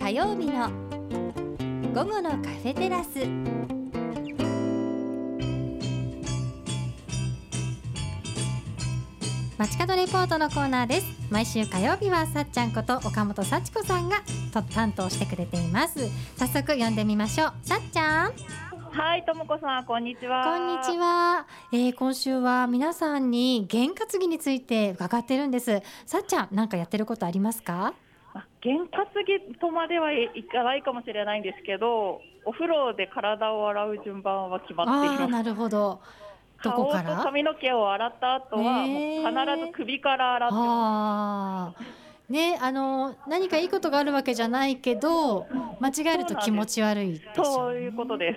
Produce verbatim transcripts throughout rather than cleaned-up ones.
火曜日の午後のカフェテラス。街角レポートのコーナーです。毎週火曜日はさっちゃんこと岡本幸子さんがと担当してくれています。早速呼んでみましょう。さっちゃん。 はい、ともこさん、こんにちは。 こんにちは、えー、今週は皆さんに験担ぎについて伺ってるんです。さっちゃん、なんかやってることありますか？ 験担ぎとまではいかないかもしれないんですけど、お風呂で体を洗う順番は決まっています。 あー、なるほど。どこから？ 顔と髪の毛を洗った後は、もう必ず首から洗ってます。 あーね、あの何かいいことがあるわけじゃないけど、間違えると気持ち悪いでしょうね。 そういうことです。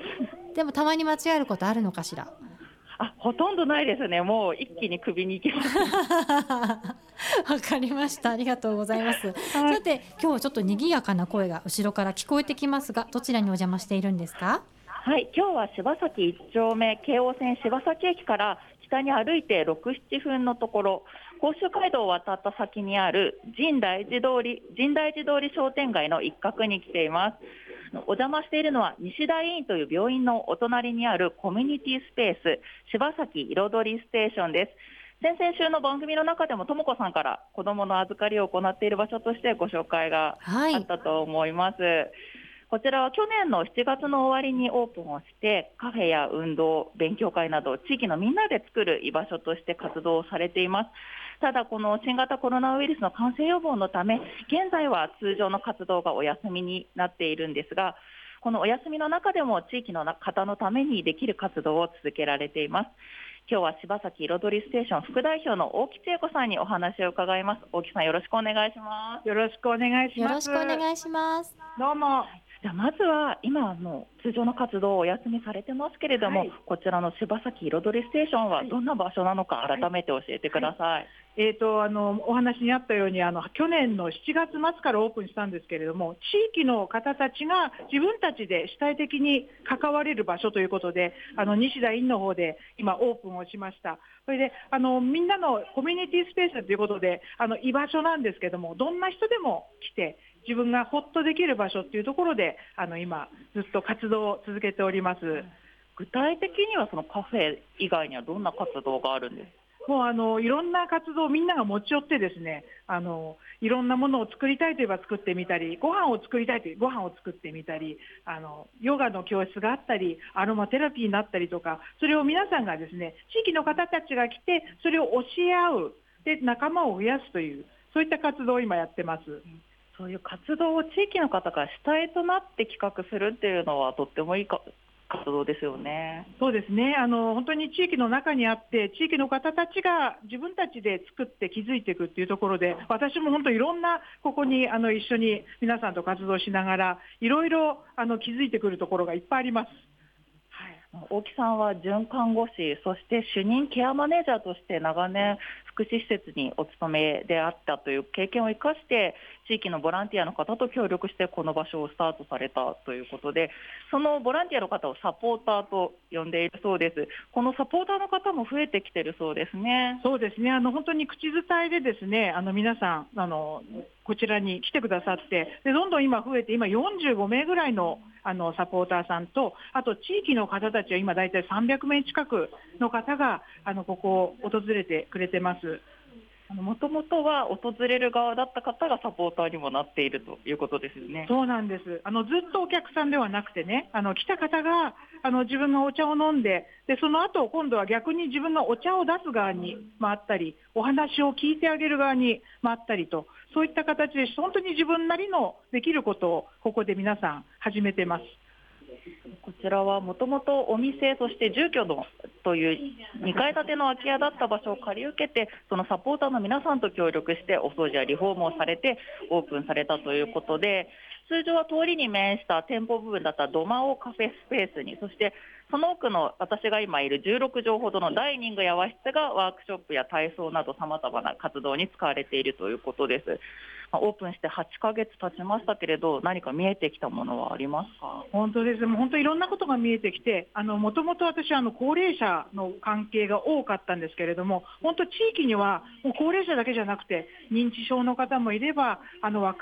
でもたまに間違えることあるのかしら？ あ、ほとんどないですね。もう一気に首に行きます。 わかりました。ありがとうございます。 はい、 さて、今日はちょっと賑やかな声が後ろから聞こえてきますが、どちらにお邪魔しているんですか？ はい、今日は柴崎一丁目京王線柴崎駅から北に歩いてろく、ななふんのところ、甲州街道を渡った先にある神大寺通り、神大寺通り商店街の一角に来ています。お邪魔しているのは西大医院という病院のお隣にあるコミュニティスペース、柴崎彩りステーションです。先々週の番組の中でもともこさんから子どもの預かりを行っている場所としてご紹介があったと思います。はい、こちらは去年のしちがつの終わりにオープンをして、カフェや運動、勉強会など地域のみんなで作る居場所として活動をされています。ただ、この新型コロナウイルスの感染予防のため、現在は通常の活動がお休みになっているんですが、このお休みの中でも地域の方のためにできる活動を続けられています。今日は柴崎彩りステーション副代表の大木千恵子さんにお話を伺います。大木さん、よろしくお願いします。 よろしくお願いします。 よろしくお願いします。 どうも。 じゃあまずは今の通常の活動をお休みされてますけれども、はい、こちらの柴崎彩りステーションはどんな場所なのか改めて教えてください。はいはい、 えーと、あのお話にあったようにあの去年のしちがつ末からオープンしたんですけれども、地域の方たちが自分たちで主体的に関われる場所ということで、あの西田院の方で今オープンをしました。それであのみんなのコミュニティスペースということで、あの居場所なんですけども、どんな人でも来て自分がホッとできる場所っていうところであの今ずっと活動を続けております。 具体的にはそのカフェ以外にはどんな活動があるんですか？ もうあのいろんな活動をみんなが持ち寄ってですね、あのいろんなものを作りたいといえば作ってみたり、ご飯を作りたいといえばご飯を作ってみたり、あのヨガの教室があったり、アロマテラピーになったりとか、それを皆さんがですね、地域の方たちが来てそれを教え合う、で仲間を増やすという、そういった活動を今やってます。うん、 そういう活動を地域の方が主体となって企画するっていうのはとってもいいか活動ですよね。 そうですね。あの本当に地域の中にあって、地域の方たちが自分たちで作って築いていくっていうところで、私も本当いろんなここにあの一緒に皆さんと活動しながらいろいろあの築いてくるところがいっぱいあります。 はい、大木さんは准看護師、そして主任ケアマネージャーとして長年福祉施設にお勤めであったという経験を生かして、地域のボランティアの方と協力してこの場所をスタートされたということで、そのボランティアの方をサポーターと呼んでいるそうです。このサポーターの方も増えてきているそうですね。 そうですね。あの本当に口伝えでですね、あの皆さんあのこちらに来てくださって、でどんどん今増えて、今よんじゅうごめいぐらいのあのサポーターさんと、あと地域の方たちは今だいたいさんびゃくめい近くの方があのここを訪れてくれてます。 もともとは訪れる側だった方がサポーターにもなっているということですよね。 そうなんです。あのずっとお客さんではなくてね、あの来た方があの自分がお茶を飲んで、でその後今度は逆に自分がお茶を出す側に回ったり、お話を聞いてあげる側に回ったりと、そういった形で本当に自分なりのできることをここで皆さん始めてます。 こちらはもともとお店、そして住居のというにかい建ての空き家だった場所を借り受けて、そのサポーターの皆さんと協力してお掃除やリフォームをされてオープンされたということで、通常は通りに面した店舗部分だった土間をカフェスペースに、そしてその奥の私が今いるじゅうろくじょうほどのダイニングや和室がワークショップや体操などさまざまな活動に使われているということです。オープンしてはちかげつ経ちましたけれど、何か見えてきたものはありますか？ 本当です。もう本当いろんなことが見えてきて、あのもともと私はあの高齢者の関係が多かったんですけれども、本当地域にはもう高齢者だけじゃなくて認知症の方もいれば、あの若い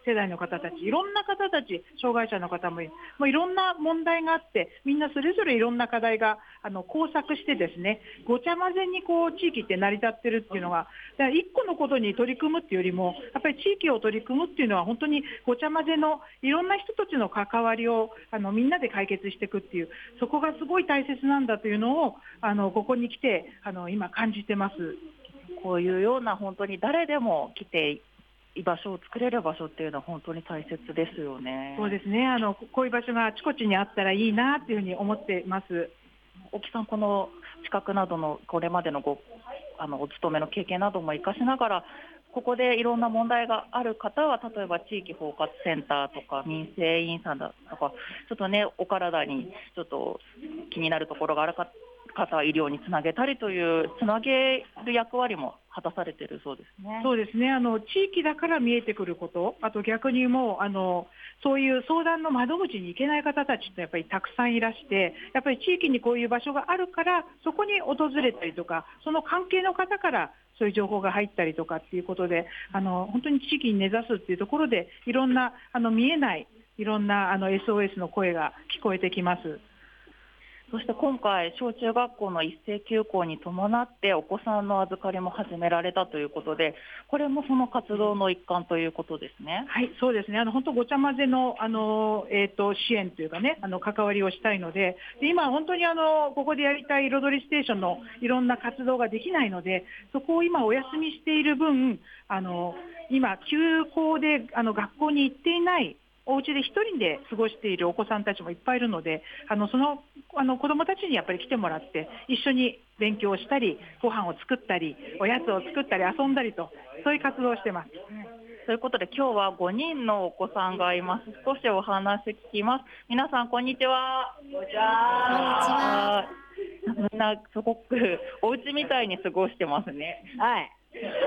世代の方たち、いろんな方たち、障害者の方もいもういろんな問題があって、みんなそれぞれいろんな課題があの交錯してですね、ごちゃ混ぜにこう地域って成り立ってるっていうのが、だから一個のことに取り組むっていうよりも、やっぱり地域を取り組むっていうのは本当にごちゃ混ぜのいろんな人たちの関わりをあのみんなで解決していくっていう、そこがすごい大切なんだというのをあのここに来てあの今感じてます。 こういうような本当に誰でも来て居場所を作れる場所っていうのは本当に大切ですよね。 そうですね、あのこういう場所があちこちにあったらいいなっていうふうに思っています。 沖さん、この資格などのこれまでのごあのお勤めの経験なども生かしながら、ここでいろんな問題がある方は、例えば地域包括センターとか民生委員さんだとか、ちょっとね、お体にちょっと気になるところがあるか方は医療につなげたりというつなげる役割も果たされているそうですね。 そうですね、あの地域だから見えてくること、あと逆にもうあのそういう相談の窓口に行けない方たちってやっぱりたくさんいらして、やっぱり地域にこういう場所があるからそこに訪れたりとか、その関係の方からそういう情報が入ったりとかっていうことで、あの本当に地域に根ざすっていうところでいろんなあの見えないいろんなあの エスオーエス の声が聞こえてきます。 そして今回、小中学校の一斉休校に伴ってお子さんの預かりも始められたということで、これもその活動の一環ということですね。 はい、そうですね、あの本当ごちゃ混ぜの、あの、えー、と支援というかね、あの関わりをしたいので、で今本当にあのここでやりたい彩りステーションのいろんな活動ができないので、そこを今お休みしている分、あの今休校であの学校に行っていないお家で一人で過ごしているお子さんたちもいっぱいいるので、あのそのあの子どもたちにやっぱり来てもらって一緒に勉強したりご飯を作ったりおやつを作ったり遊んだりと、そういう活動をしてます。 ということで今日はごにんのお子さんがいます。少しお話聞きます。皆さんこんにちは。 こんにちは。 みんなすごくお家みたいに過ごしてますね。 はい。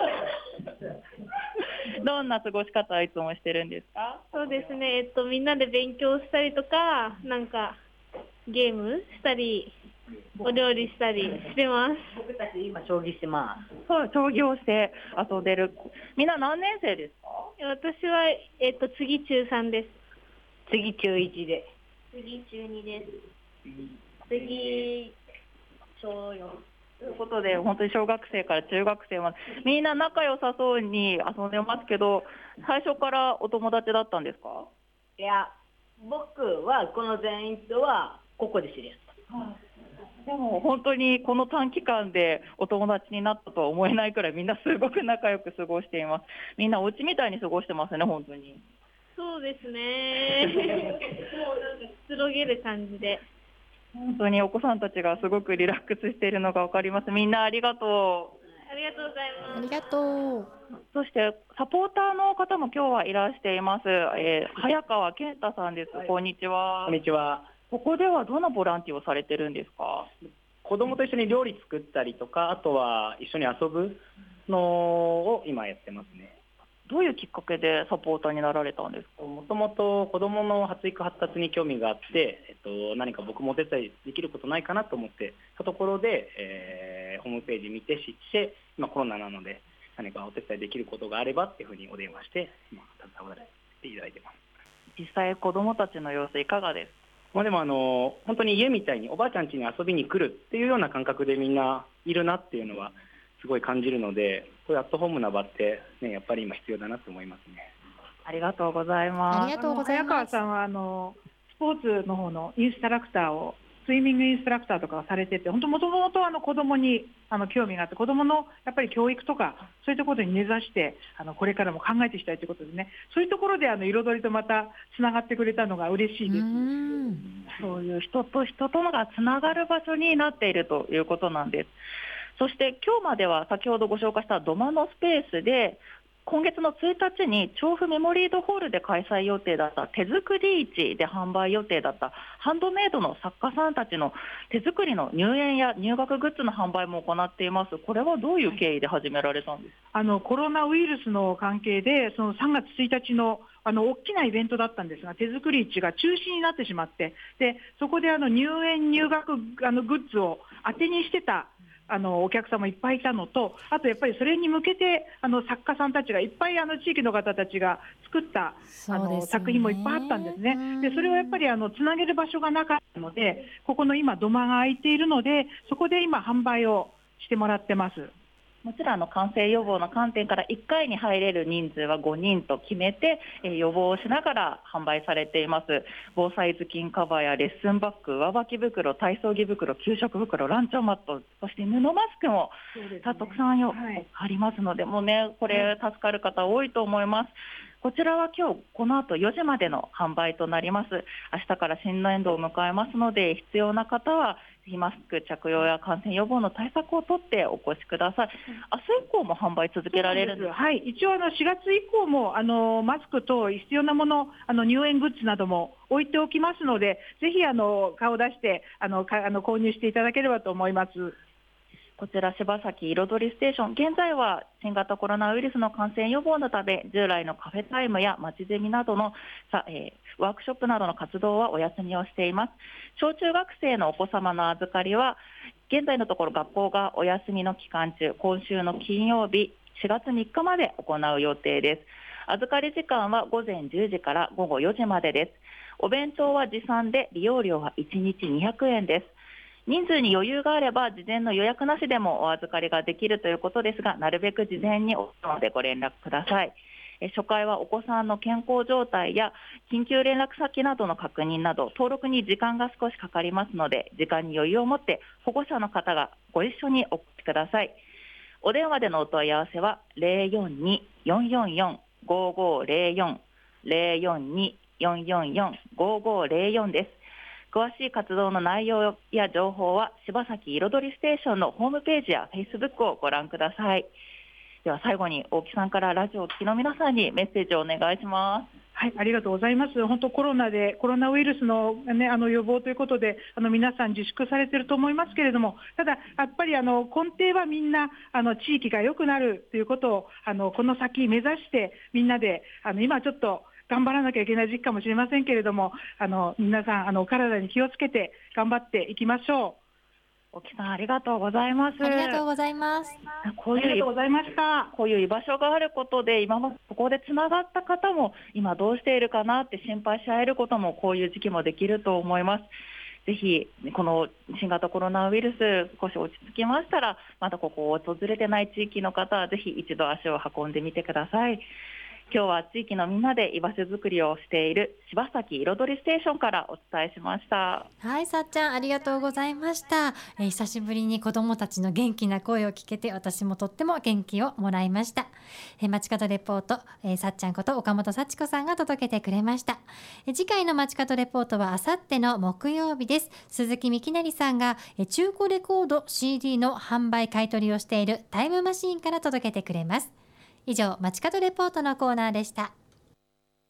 どんな過ごし方をいつもしてるんですか？ そうですね、えっと、みんなで勉強したりとか、なんかゲームしたり、お料理したりしてます。 僕たち今将棋してます。 そう、将棋をして遊んでる。みんな何年生ですか？ 私は、えっと、次中さんです。 次中いちで。 次中にです。次小よん。 ということで、本当に小学生から中学生までみんな仲良さそうに遊んでますけど、最初からお友達だったんですか？ いや、僕はこの全員とはここで知り合った。 でも本当にこの短期間でお友達になったとは思えないくらいみんなすごく仲良く過ごしています。みんなお家みたいに過ごしてますね、本当に。 そうですね。もうなんかくつろげる感じで。 本当にお子さんたちがすごくリラックスしているのが分かります。みんなありがとう。 ありがとうございます。 ありがとう。 そしてサポーターの方も今日はいらしています。えー、早川健太さんです。こんにちは。 こんにちは。 ここではどんなボランティアをされてるんですか？ 子供と一緒に料理作ったりとか、あとは一緒に遊ぶのを今やってますね。 どういうきっかけでサポーターになられたんですか？ もともと子供の発育発達に興味があって、えっと、何か僕もお手伝いできることないかなと思ってたところで、えー、ホームページ見て知って、今コロナなので何かお手伝いできることがあればっていうふうにお電話して今携わらせていただいてます。 実際子供たちの様子いかがですか？ まあ、でもあの本当に家みたいにおばあちゃん家に遊びに来るっていうような感覚でみんないるなっていうのはすごい感じるので、こういうアットホームな場って、ね、やっぱり今必要だなと思いますね。 ありがとうございます。 ありがとうございます。 早川さんはあのスポーツの方のインストラクターをスイミングインストラクターとかをされてて、本当もともとあの子供にあの興味があって、子供のやっぱり教育とかそういったことに根ざしてあのこれからも考えていきたいということでね、そういうところであの彩りとまたつながってくれたのが嬉しいです。 うん、 そういう人と人とのがつながる場所になっているということなんです。そして今日までは先ほどご紹介した土間のスペースで今月のついたちに調布メモリードホールで開催予定だった手作り市で販売予定だったハンドメイドの作家さんたちの手作りの入園や入学グッズの販売も行っています。これはどういう経緯で始められたんですか？ あのコロナウイルスの関係でそのさんがつついたちのあの大きなイベントだったんですが、手作り市が中止になってしまって、でそこであの入園入学あのグッズを当てにしてたあのお客さんもいっぱいいたのと、あとやっぱりそれに向けてあの作家さんたちがいっぱいあの地域の方たちが作ったあの作品もいっぱいあったんですね。でそれをやっぱりあのつなげる場所がなかったので、ここの今土間が空いているので、そこで今販売をしてもらってます。 もちろんあの感染予防の観点からいっかいに入れる人数はごにんと決めて、えー、予防をしながら販売されています。防災頭巾カバーやレッスンバッグ、上履き袋、体操着袋、給食袋、ランチョンマット、そして布マスクも、ね、たくさんよ、はい、ありますので、もうねこれ助かる方多いと思います。こちらは今日この後よじまでの販売となります。明日から新年度を迎えますので、必要な方はぜひマスク着用や感染予防の対策をとってお越しください。明日以降も販売続けられるんです。 はい、一応あのしがつ以降もあのマスク等必要なもの、あの入園グッズなども置いておきますので、ぜひあの顔を出してあのかあの購入していただければと思います。 こちら柴崎彩りステーション、現在は新型コロナウイルスの感染予防のため、従来のカフェタイムやまちゼミなどのさ、えー、ワークショップなどの活動はお休みをしています。小中学生のお子様の預かりは現在のところ学校がお休みの期間中、今週の金曜日しがつみっかまで行う予定です。預かり時間はごぜんじゅうじからごごよじまでです。お弁当は持参で利用料はいちにちにひゃくえんです。人数に余裕があれば事前の予約なしでもお預かりができるということですが、なるべく事前にお電話でご連絡ください。初回はお子さんの健康状態や緊急連絡先などの確認など登録に時間が少しかかりますので、時間に余裕を持って保護者の方がご一緒にお越しください。お電話でのお問い合わせは ゼロよんに よんよんよん ごごゼロよん ゼロよんに よんよんよん ごごゼロよんです。詳しい活動の内容や情報は柴崎彩りステーションのホームページやフェイスブックをご覧ください。では最後に大木さんからラジオを聴きの皆さんにメッセージをお願いします。 はい、ありがとうございます。本当コロナでコロナウイルスの、ね、あの予防ということであの皆さん自粛されていると思いますけれども、ただやっぱりあの根底はみんなあの地域が良くなるということをあのこの先目指してみんなであの今ちょっと頑張らなきゃいけない時期かもしれませんけれども、あの皆さんあのお体に気をつけて頑張っていきましょう。沖さんありがとうございます。 ありがとうございます。 こういうありがとうございました。こういう居場所があることで今までここでつながった方も今どうしているかなって心配し合えることもこういう時期もできると思います。ぜひこの新型コロナウイルス少し落ち着きましたら、まだここを訪れてない地域の方はぜひ一度足を運んでみてください。今日は地域のみんなで居場所づくりをしている柴崎彩りステーションからお伝えしました。 はい、さっちゃんありがとうございました。えー、久しぶりに子どもたちの元気な声を聞けて私もとっても元気をもらいました。えー、街角レポート、えー、さっちゃんこと岡本幸子さんが届けてくれました。えー、次回の街角レポートはあさっての木曜日です。鈴木みきなりさんが、えー、中古レコード シーディー の販売買取をしているタイムマシーンから届けてくれます。以上、街角レポートのコーナーでした。